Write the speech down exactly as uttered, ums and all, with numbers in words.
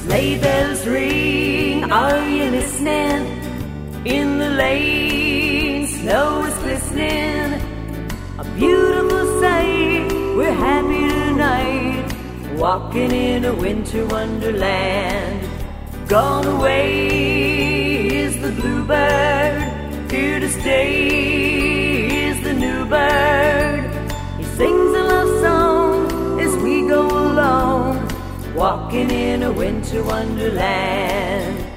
Sleigh bells ring, are you listening? In the lane, snow is glistening. A beautiful sight, we're happy tonight, walking in a winter wonderland. Gone away is the bluebird, here to stay is the new bird. He sings a love song as we go along, walking in a winter wonderland.